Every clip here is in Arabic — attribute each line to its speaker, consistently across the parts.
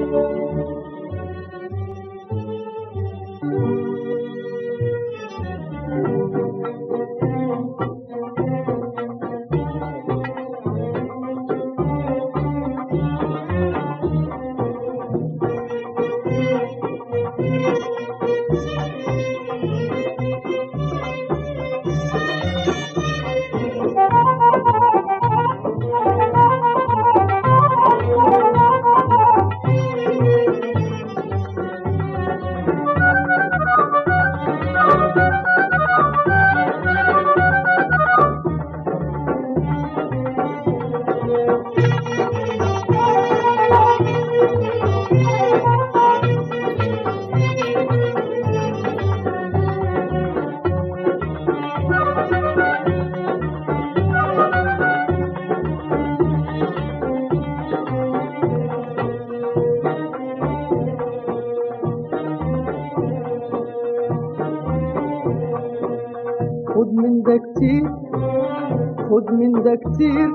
Speaker 1: خد من ده كتير، خد من ده كتير،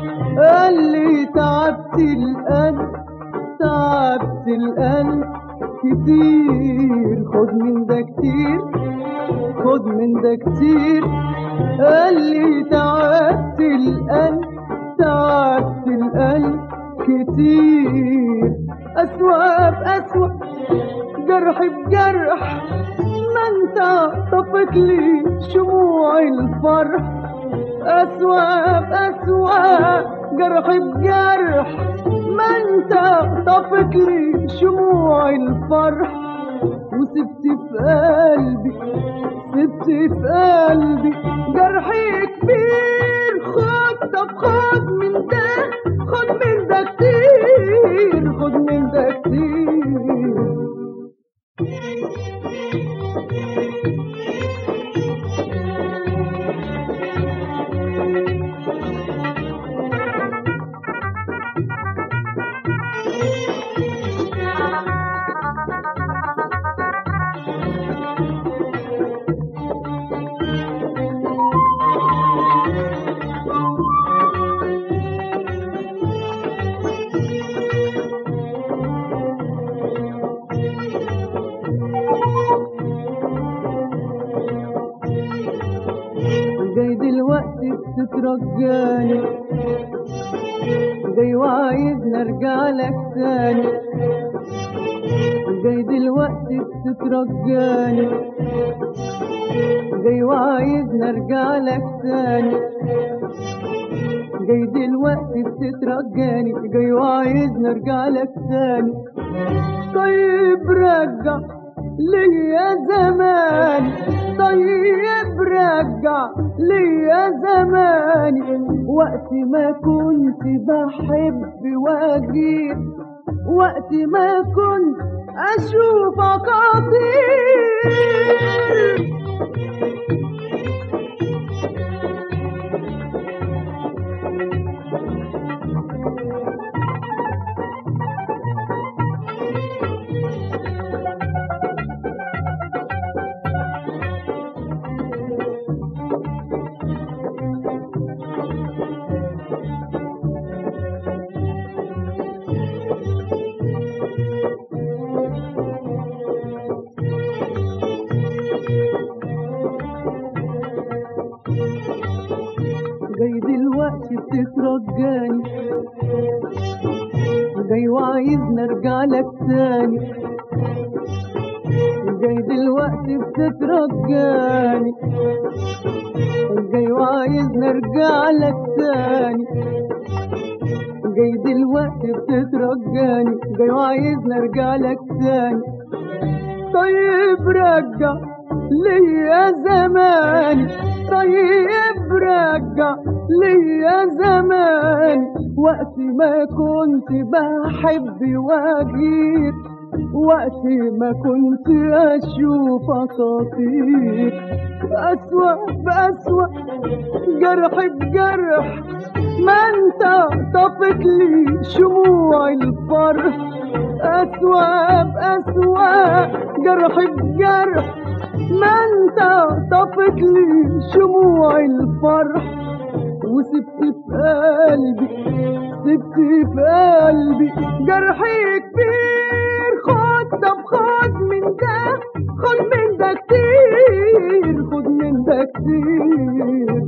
Speaker 1: اللي تعبت القلب، تعبت القلب كتير. خد من ده كتير، خد من ده كتير، اللي تعبت القلب، تعبت القلب كتير. أسوأ بأسوأ، جرح بجرح، ما انت طفت لي شموع الفرح. أسوأ بأسوأ، جرح بجرح، ما انت طفت لي شموع الفرح. وسبت في قلبي، سبت في قلبي جرحي كبير. خد، طب خد من ده، خد من ده كتير، خد من ده كتير. جاي دلوقتي بتترجاني، جاي وعايزني ارجع لك تاني. جاي دلوقتي بتترجاني، جاي وعايزني ارجع لك تاني. جاي دلوقتي بتترجاني، جاي وعايزني ارجع لك تاني. طيب رجع ليا زماني، طيب رجع ليا زماني. وقت ما كنت بحب واجيب، وقت ما كنت اشوفك اطير. جاي دلوقتي بتترجاني، جاي وعايزني ارجع لك تاني. جاي دلوقتي بتترجاني، جاي وعايزني ارجع لك تاني. جاي دلوقتي بتترجاني، جاي وعايزني ارجع لك تاني. طيب رجع ليا زماني، طيب رجع ليا زماني. وقت ما كنت بحب واجيب، وقت ما كنت اشوفك اطير. أسوأ بأسوأ، جرح بجرح، ما انت طفت لي شموع الفرح. أسوأ بأسوأ، جرح بجرح، ما انت طفت لي شموع الفرح. وسبت في قلبي، سبت في قلبي جرحي كبير. خد من ده، خد من ده كتير، خد من ده كتير.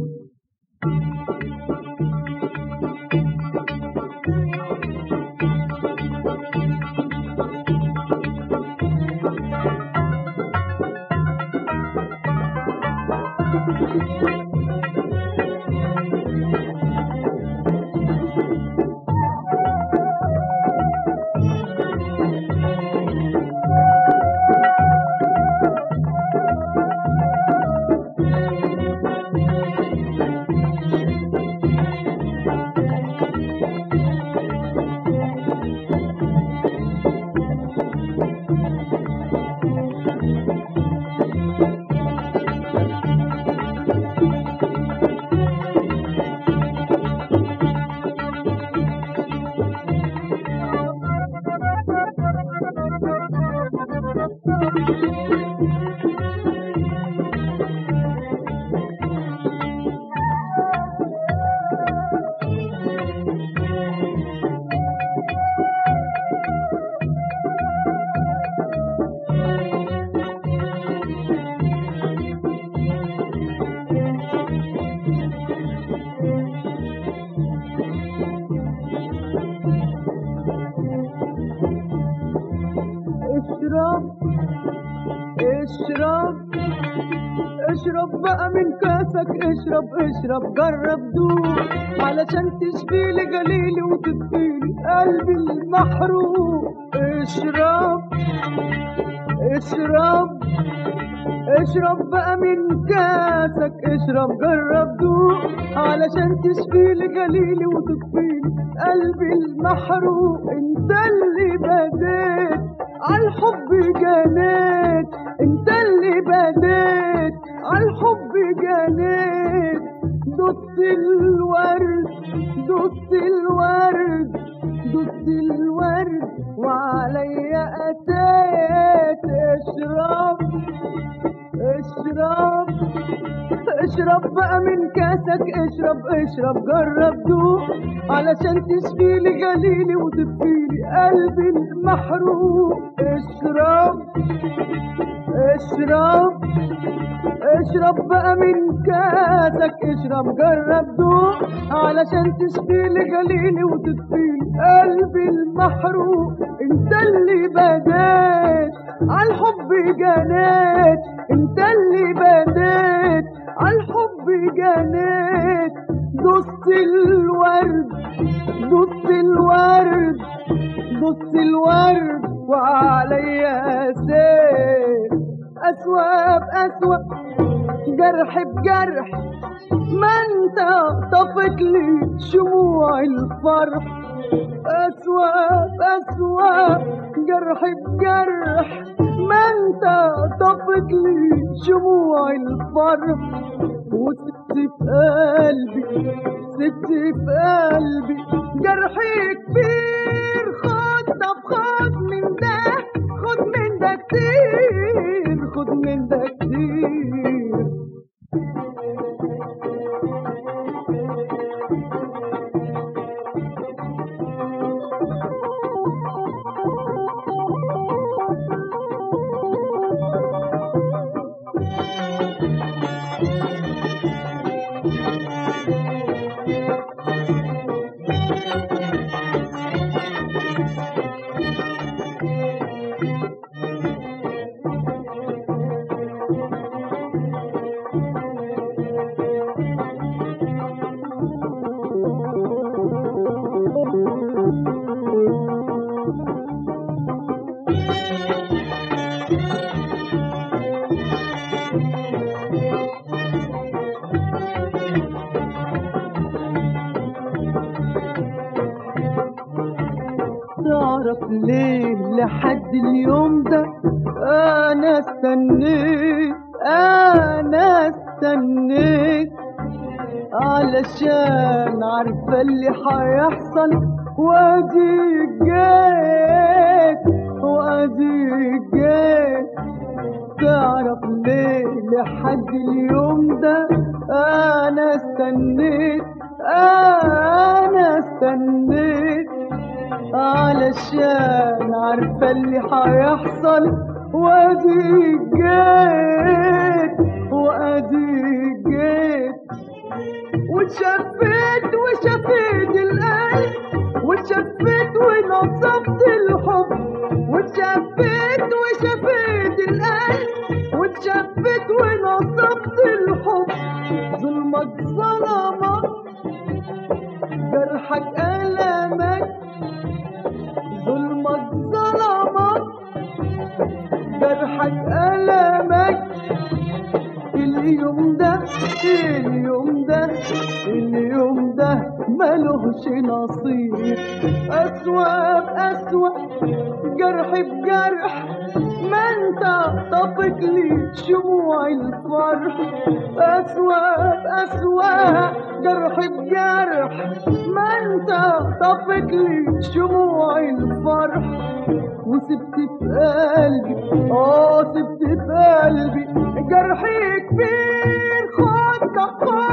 Speaker 1: اشرب اشرب اشرب بقى من كاسك، اشرب اشرب جرب دوق، علشان تشفيلي جليلي وتطفيلي قلبي المحروق. اشرب اشرب اشرب بقى من كاسك، اشرب جرب دوق، علشان تشفيلي جليلي وتطفيلي قلبي المحروق. انت اللي بديت عالحب جنيت، انت اللي بديت عالحب جنيت، دوست الورد دوست الورد دوست الورد وعليا اتيت. اشرب اشرب اشرب بقى من كاسك، اشرب اشرب جرب دوق، علشان تشفيلي جليلي وتطفيلي قلبي المحروق. اشرب اشرب اشرب بقى من كاسك، اشرب جرب دوق، علشان تشفيلي جليلي وتطفيلي قلبي المحروق. انت اللي بديت عالحب جنيت، انت اللي بديت عالحب جنيت، دوست الورد دوست الورد دوست الورد وعليا سيل. أسوأ بأسوأ جرح بجرح، ما انت طفت لي شموع الفرح. أسوأ بأسوأ جرح بجرح، ما انت طفت لي شموع الفرح. وسبت في قلبي سبت في قلبي جرحي كبير. خد طب خد من ده، خد من ده كتير، خد من ده كتير. تعرف ليه لحد اليوم ده انا استنيت، انا استنيت، علشان عارفه اللي هيحصل وادي جيت وادي جيت. تعرف ليه لحد اليوم ده انا استنيت، انا استنيت، علشان عارفة اللي هيحصل، وادي جيت وادي جيت، واتشفيت وشفيت القلب، واتشفيت ونصبت الحب، واتشفيت وشفيت القلب، واتشفيت ونصبت الحب. ظلمك ظلمك، جرحك ألمك، ظلمك ظلمك، جرحك ألمك. اليوم ده اليوم ده اليوم ده ملوش نصيب. أسوأ بأسوأ، جرح بجرح، ما انت طفت لي شموع الفرح. أسوأ بأسوأ، جرح بجرح، ما انت طفت لي شموع الفرح. وسبت في قلبي، سبت في قلبي جرحي كبير. خد